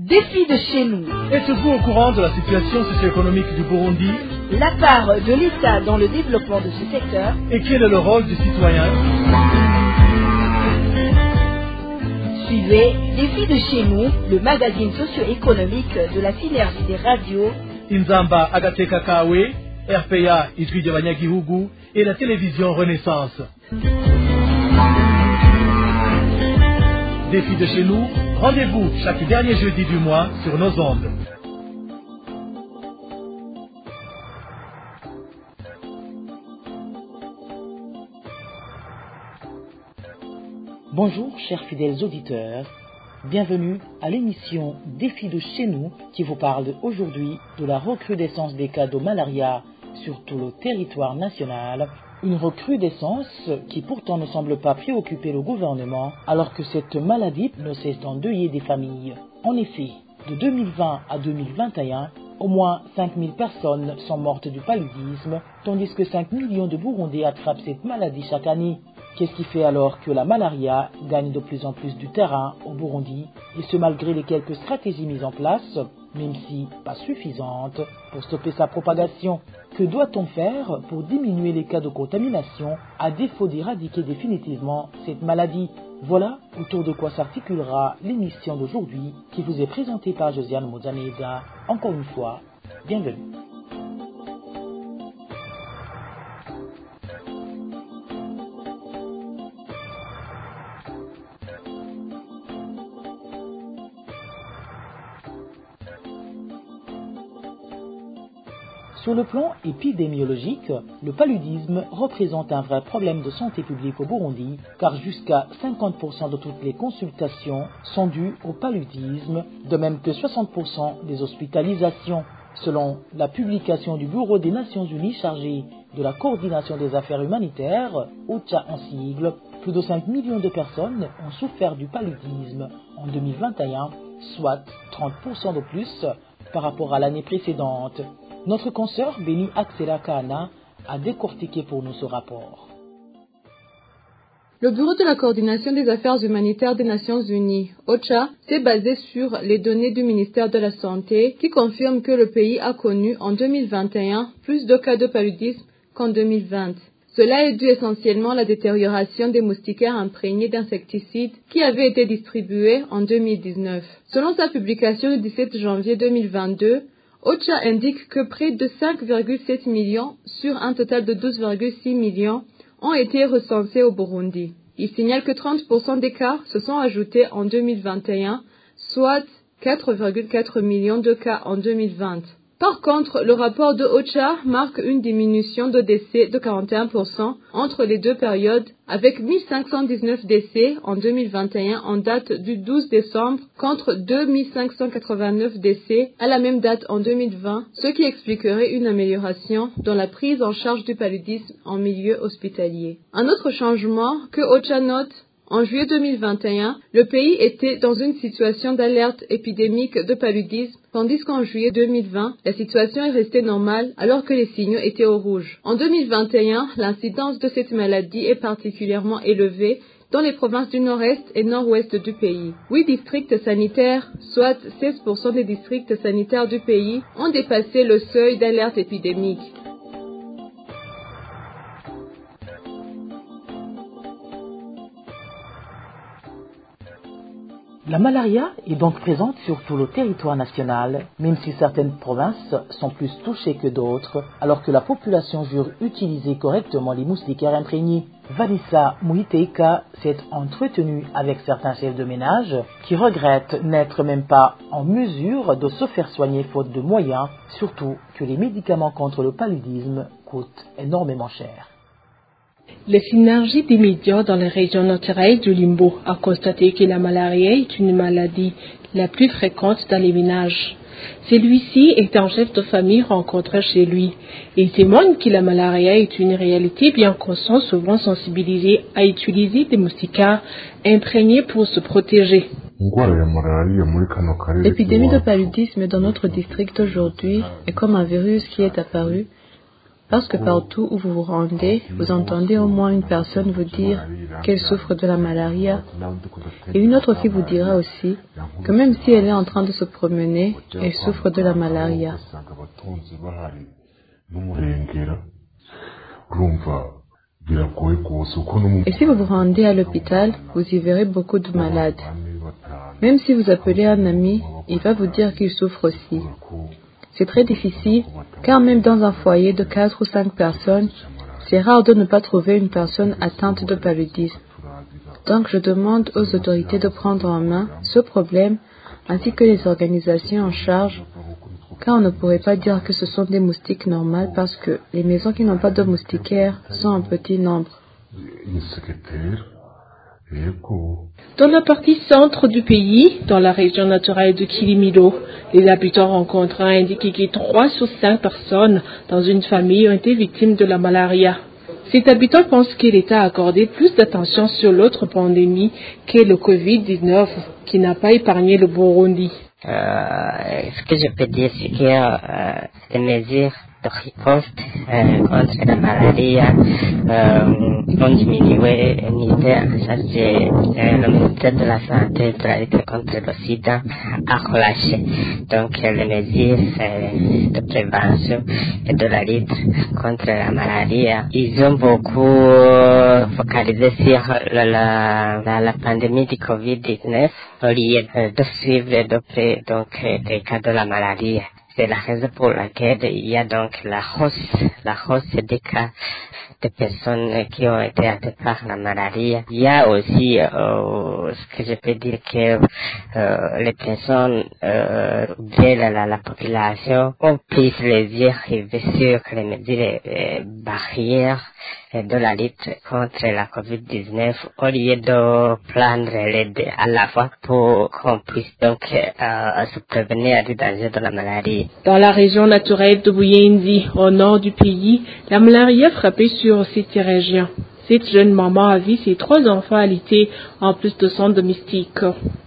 Défi de chez nous. Êtes-vous au courant de la situation socio-économique du Burundi? La part de l'État dans le développement de ce secteur. Et quel est le rôle du citoyen? Suivez Défi de chez nous, le magazine socio-économique de la synergie des radios Inzamba Agateka Kawe, RPA Ijwi ry'Abanyagihugu et la télévision Renaissance. Défi de chez nous, rendez-vous chaque dernier jeudi du mois sur nos ondes. Bonjour chers fidèles auditeurs, bienvenue à l'émission Défi de chez nous qui vous parle aujourd'hui de la recrudescence des cas de malaria sur tout le territoire national. Une recrudescence qui pourtant ne semble pas préoccuper le gouvernement alors que cette maladie ne cesse d'endeuiller des familles. En effet, de 2020 à 2021, au moins 5000 personnes sont mortes du paludisme, tandis que 5 millions de Burundais attrapent cette maladie chaque année. Qu'est-ce qui fait alors que la malaria gagne de plus en plus du terrain au Burundi, et ce malgré les quelques stratégies mises en place, même si pas suffisantes, pour stopper sa propagation? Que doit-on faire pour diminuer les cas de contamination à défaut d'éradiquer définitivement cette maladie? Voilà autour de quoi s'articulera l'émission d'aujourd'hui qui vous est présentée par Josiane Mozaneza. Encore une fois, bienvenue. Sur le plan épidémiologique, le paludisme représente un vrai problème de santé publique au Burundi, car jusqu'à 50% de toutes les consultations sont dues au paludisme, de même que 60% des hospitalisations. Selon la publication du Bureau des Nations Unies chargé de la coordination des affaires humanitaires, OCHA en sigle, plus de 5 millions de personnes ont souffert du paludisme en 2021, soit 30% de plus par rapport à l'année précédente. Notre consoeur Béni Axela Kahana a décortiqué pour nous ce rapport. Le Bureau de la coordination des affaires humanitaires des Nations Unies, OCHA, s'est basé sur les données du ministère de la Santé qui confirment que le pays a connu en 2021 plus de cas de paludisme qu'en 2020. Cela est dû essentiellement à la détérioration des moustiquaires imprégnés d'insecticides qui avaient été distribués en 2019. Selon sa publication du 17 janvier 2022, OCHA indique que près de 5,7 millions sur un total de 12,6 millions ont été recensés au Burundi. Il signale que 30% des cas se sont ajoutés en 2021, soit 4,4 millions de cas en 2020. Par contre, le rapport de OCHA marque une diminution de décès de 41% entre les deux périodes, avec 1519 décès en 2021 en date du 12 décembre contre 2589 décès à la même date en 2020, ce qui expliquerait une amélioration dans la prise en charge du paludisme en milieu hospitalier. Un autre changement que OCHA note: en juillet 2021, le pays était dans une situation d'alerte épidémique de paludisme, tandis qu'en juillet 2020, la situation est restée normale alors que les signaux étaient au rouge. En 2021, l'incidence de cette maladie est particulièrement élevée dans les provinces du nord-est et nord-ouest du pays. 8 districts sanitaires, soit 16% des districts sanitaires du pays, ont dépassé le seuil d'alerte épidémique. La malaria est donc présente sur tout le territoire national, même si certaines provinces sont plus touchées que d'autres, alors que la population jure utiliser correctement les moustiquaires imprégnés. Vanessa Muiteika s'est entretenue avec certains chefs de ménage qui regrettent n'être même pas en mesure de se faire soigner faute de moyens, surtout que les médicaments contre le paludisme coûtent énormément cher. Les synergies des médias dans les régions naturelles du Limbo a constaté que la malaria est une maladie la plus fréquente dans les ménages. Celui-ci est un chef de famille rencontré chez lui. Il témoigne que la malaria est une réalité bien qu'on soit souvent sensibilisé à utiliser des moustiquaires imprégnés pour se protéger. L'épidémie de paludisme dans notre district aujourd'hui est comme un virus qui est apparu Parce que partout où vous vous rendez, vous entendez au moins une personne vous dire qu'elle souffre de la malaria. Et une autre fille vous dira aussi que même si elle est en train de se promener, elle souffre de la malaria. Et si vous vous rendez à l'hôpital, vous y verrez beaucoup de malades. Même si vous appelez un ami, il va vous dire qu'il souffre aussi. C'est très difficile, car même dans un foyer de 4 ou 5 personnes, c'est rare de ne pas trouver une personne atteinte de paludisme. Donc je demande aux autorités de prendre en main ce problème, ainsi que les organisations en charge, car on ne pourrait pas dire que ce sont des moustiques normales parce que les maisons qui n'ont pas de moustiquaires sont en petit nombre. Dans la partie centre du pays, dans la région naturelle de Kilimilo, les habitants rencontrés ont indiqué que 3 sur 5 personnes dans une famille ont été victimes de la malaria. Ces habitants pensent que l'État a accordé plus d'attention sur l'autre pandémie qu'est le Covid-19, qui n'a pas épargné le Burundi. Ce que je peux dire, c'est que les mesures de riposte contre la malaria ont diminué au ministère en charge le ministère de la Santé et de la lutte contre le sida a relâché. Donc les mesures de prévention et de la lutte contre la malaria, ils ont beaucoup focalisé sur la pandémie du Covid-19 au lieu de suivre de près donc les cas de la malaria. C'est la raison pour laquelle il y a donc la hausse des cas de personnes qui ont été atteintes par la malaria. Il y a aussi ce que je peux dire que les personnes de la population ont pris les yeux rivés sur les mesures barrières de la lutte contre la COVID-19 au lieu de prendre l'aide à la fois pour qu'on puisse donc se prévenir du danger de la maladie. Dans la région naturelle de Buyenzi, au nord du pays, la malaria frappait sur cette région. Cette jeune maman a vu ses 3 enfants alités en plus de son domestique.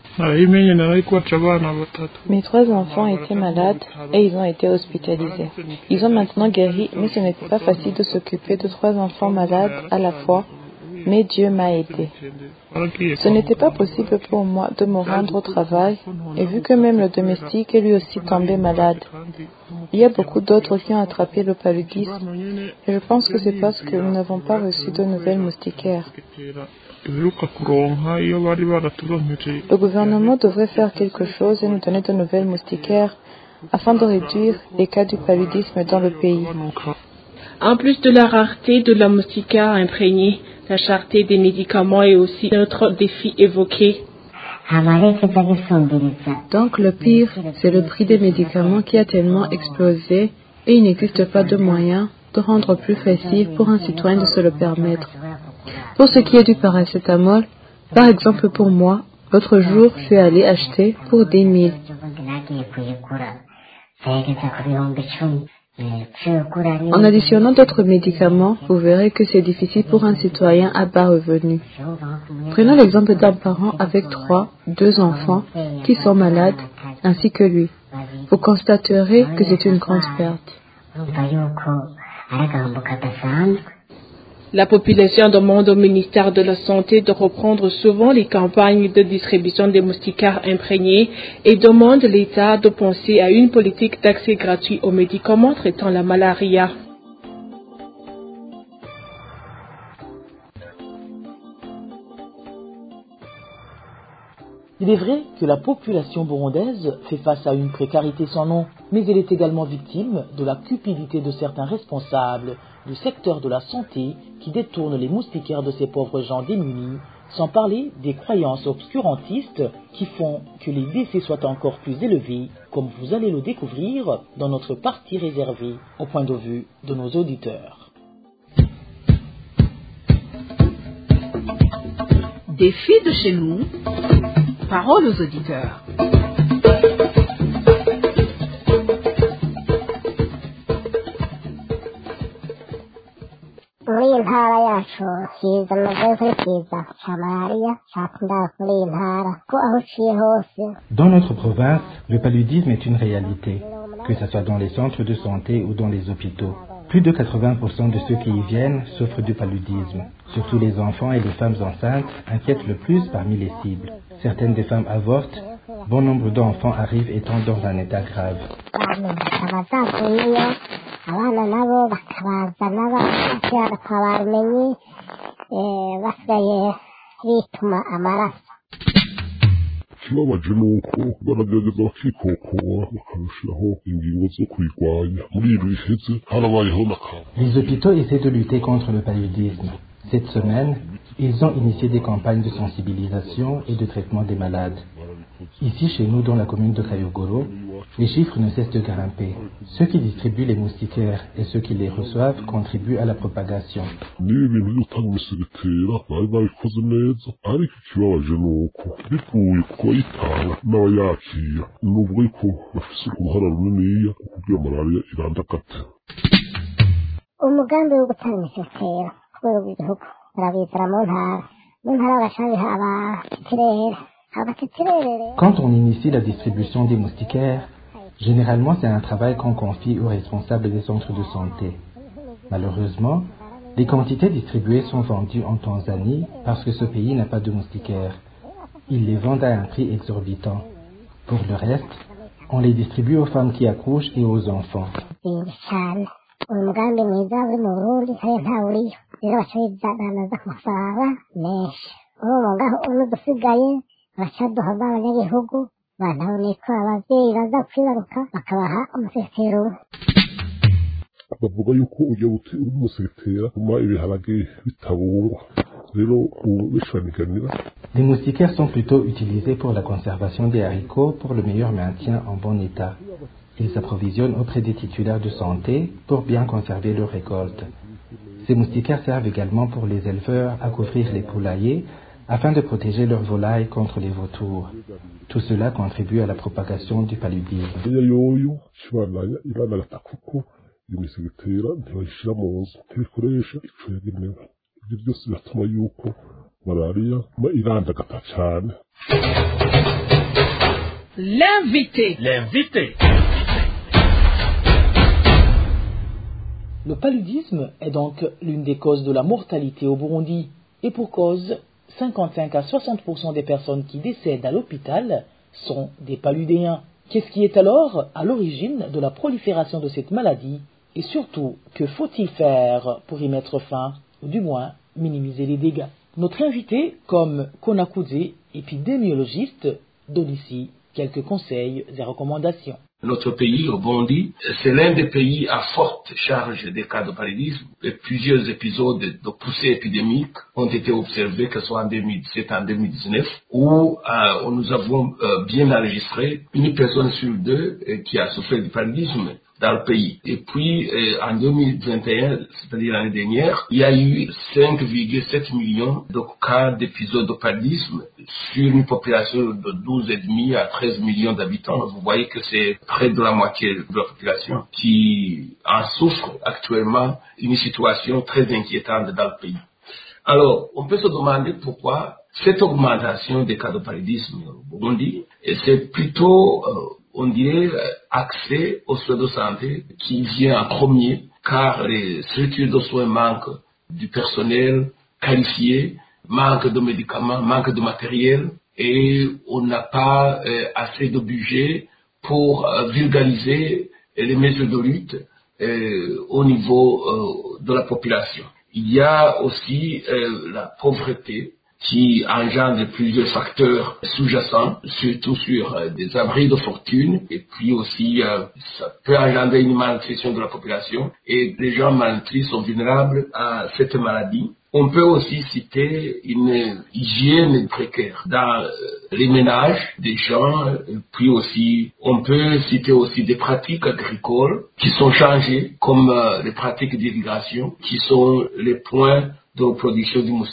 Mes 3 enfants étaient malades et ils ont été hospitalisés. Ils ont maintenant guéri, mais ce n'était pas facile de s'occuper de 3 enfants malades à la fois, mais Dieu m'a aidé. Ce n'était pas possible pour moi de me rendre au travail, et vu que même le domestique est lui aussi tombé malade. Il y a beaucoup d'autres qui ont attrapé le paludisme, et je pense que c'est parce que nous n'avons pas reçu de nouvelles moustiquaires. Le gouvernement devrait faire quelque chose et nous donner de nouvelles moustiquaires afin de réduire les cas du paludisme dans le pays. En plus de la rareté de la moustiquaire imprégnée, la cherté des médicaments est aussi notre défi évoqué. Donc le pire, c'est le prix des médicaments qui a tellement explosé et il n'existe pas de moyen de rendre plus facile pour un citoyen de se le permettre. Pour ce qui est du paracétamol, par exemple pour moi, l'autre jour, je suis allé acheter pour 10 000. En additionnant d'autres médicaments, vous verrez que c'est difficile pour un citoyen à bas revenu. Prenons l'exemple d'un parent avec 2 enfants qui sont malades, ainsi que lui. Vous constaterez que c'est une grande perte. La population demande au ministère de la Santé de reprendre souvent les campagnes de distribution des moustiquaires imprégnés et demande l'État de penser à une politique d'accès gratuit aux médicaments traitant la malaria. Il est vrai que la population burundaise fait face à une précarité sans nom, mais elle est également victime de la cupidité de certains responsables du secteur de la santé qui détournent les moustiquaires de ces pauvres gens démunis, sans parler des croyances obscurantistes qui font que les décès soient encore plus élevés, comme vous allez le découvrir dans notre partie réservée au point de vue de nos auditeurs. Des filles de chez nous, parole aux auditeurs. muri ntara yacu kiza amaze kiza cya malariya cyakunda muri ntara ko aho uciye hose. Dans notre province, le paludisme est une réalité, que ce soit dans les centres de santé ou dans les hôpitaux. Plus de 80% de ceux qui y viennent souffrent du paludisme. Surtout les enfants et les femmes enceintes inquiètent le plus parmi les cibles. Certaines des femmes avortent. Bon nombre d'enfants arrivent étant dans un état grave. ikibabaje ni uko baragerageza bakikokora bakarushaho ingingo zo kwirwanya muri ibi biheze harabayeho n'akantu. Les hôpitaux essaient de lutter contre le paludisme. Cette semaine, ils ont initié des campagnes de sensibilisation et de traitement des malades. Ici, chez nous, dans la commune de Kayogoro, les chiffres ne cessent de grimper. Ceux qui distribuent les moustiquaires et ceux qui les reçoivent contribuent à la propagation. Niba ibintu byo gutanga imisegetera bari babikoze neza, ariko ikibabaje ni uko bivuye ku bayitanga n'abayakira nubwo ko bafise uruhara runiniya kugira malariya irandagate. Umugambi wo gutanga imisegetera ku rwego rw'igihugu barabizana mu ntara bagashabiha abateterere. Quand on initie la distribution des moustiquaires, généralement c'est un travail qu'on confie aux responsables des centres de santé. Malheureusement, les quantités distribuées sont vendues en Tanzanie parce que ce pays n'a pas de moustiquaires. Ils les vendent à un prix exorbitant. Pour le reste, on les distribue aux femmes qui accouchent et aux enfants. bavuga yuko ujya gutera umusegetera kuma ibiharage bitabungwa rero ubishaniganira. Les moustiquaires sont plutôt utilisés pour la conservation des haricots pour le meilleur maintien en bon état. Ils s'approvisionnent auprès des titulaires de santé pour bien conserver leur récolte. Ces moustiquaires servent également pour les éleveurs à couvrir les poulaillers afin de protéger leurs volailles contre les vautours. Tout cela contribue à la propagation du paludisme. L'invité. Le paludisme est donc l'une des causes de la mortalité au Burundi. Et pour cause, 55 à 60% des personnes qui décèdent à l'hôpital sont des paludéens. Qu'est-ce qui est alors à l'origine de la prolifération de cette maladie? Et surtout, que faut-il faire pour y mettre fin, ou du moins minimiser les dégâts? Notre invité, comme Konakudze, épidémiologiste, donne ici quelques conseils et recommandations. Notre pays, au Burundi, c'est l'un des pays à forte charge des cas de paludisme. Et plusieurs épisodes de poussée épidémique ont été observés, que ce soit en 2017 et en 2019, où nous avons bien enregistré une personne sur deux qui a souffert du paludisme dans le pays. Et puis, en 2021, c'est-à-dire l'année dernière, il y a eu 5,7 millions de cas d'épisodes de paludisme sur une population de 12,5 à 13 millions d'habitants. Vous voyez que c'est près de la moitié de la population qui en souffre actuellement, une situation très inquiétante dans le pays. Alors, on peut se demander pourquoi cette augmentation des cas de paludisme au Burundi, et c'est plutôt on dirait accès aux soins de santé qui vient en premier, car les structures de soins manquent du personnel qualifié, manque de médicaments, manque de matériel, et on n'a pas assez de budget pour vulgariser les mesures de lutte au niveau de la population. Il y a aussi la pauvreté qui engendre plusieurs facteurs sous-jacents, surtout sur des abris de fortune, et puis aussi ça peut engendrer une malnutrition de la population, et les gens malnutris sont vulnérables à cette maladie. On peut aussi citer une hygiène précaire dans les ménages des gens, puis aussi on peut citer aussi des pratiques agricoles qui sont changées, comme les pratiques d'irrigation, qui sont les points de production du moustique.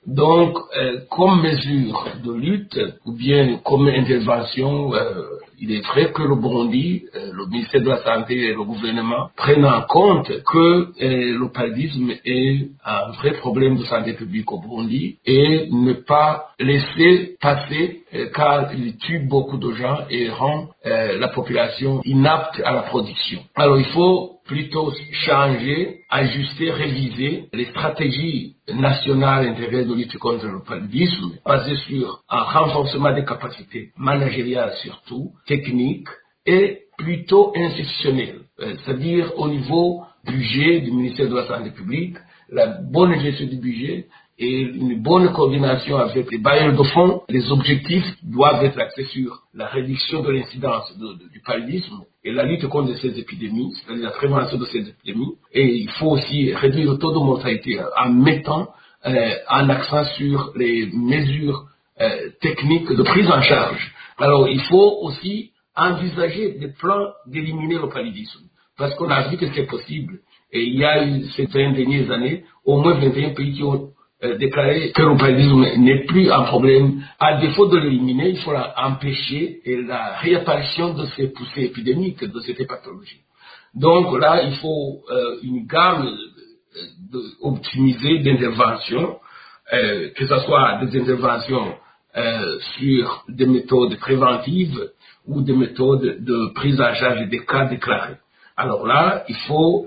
Donc, comme mesure de lutte ou bien comme intervention, il est vrai que le Burundi, le ministère de la Santé et le gouvernement prennent en compte que le paludisme est un vrai problème de santé publique au Burundi et ne pas laisser passer car il tue beaucoup de gens et rend la population inapte à la production. Alors il faut plutôt changer, ajuster, réviser les stratégies nationales intérieures de lutte contre le paludisme basées sur un renforcement des capacités managériales surtout, techniques et plutôt institutionnelles, c'est-à-dire au niveau budget du ministère de la Santé publique, la bonne gestion du budget et une bonne coordination avec les bailleurs de fonds. Les objectifs doivent être axés sur la réduction de l'incidence du paludisme et la lutte contre ces épidémies, c'est-à-dire la prévention de ces épidémies. Et il faut aussi réduire le taux de mortalité en mettant un accent sur les mesures techniques de prise en charge. Alors il faut aussi envisager des plans d'éliminer le paludisme, parce qu'on a vu que c'est possible. Et il y a eu ces 20 dernières années, au moins 21 pays qui ont déclaré que le paludisme n'est plus un problème. À défaut de l'éliminer, il faut empêcher la réapparition de ces poussées épidémiques, de cette pathologie. Donc là, il faut une gamme optimisée d'interventions, que ce soit des interventions sur des méthodes préventives ou des méthodes de prise en charge des cas déclarés. Alors là, il faut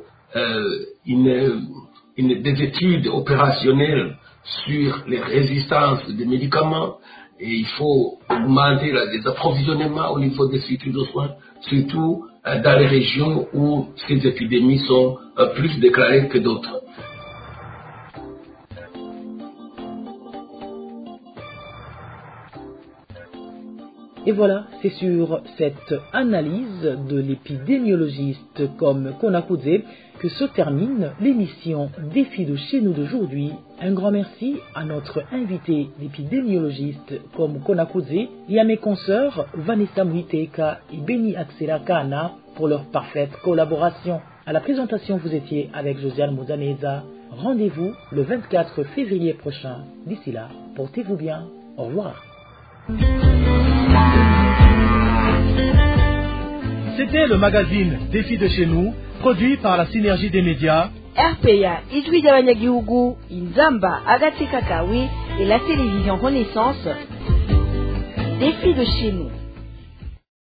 des études opérationnelles sur les résistances des médicaments et il faut augmenter les approvisionnements au niveau des structures de soins, surtout dans les régions où ces épidémies sont plus déclarées que d'autres. Et voilà, c'est sur cette analyse de l'épidémiologiste comme Konakudze que se termine l'émission Défi de chez nous d'aujourd'hui. Un grand merci à notre invité l'épidémiologiste comme Konakudze et à mes consoeurs Vanessa Muiteka et Beni Axela Kana pour leur parfaite collaboration. À la présentation, vous étiez avec Josiane Mozaneza. Rendez-vous le 24 février prochain. D'ici là, portez-vous bien. Au revoir. C'était le magazine Défi de chez nous, produit par la synergie des médias RPA Ijwi rya Banyagihugu, Inzamba Agateka Kawe et la télévision Renaissance. Défi de chez nous.